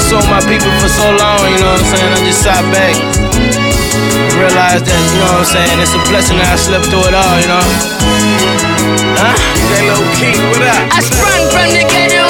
hustle on my people for so long, you know what I'm saying? I just sat back, realized that, you know what I'm saying, it's a blessing that I slept through it all, you know? Huh? J-Lo Key, what up? I sprung from the ghetto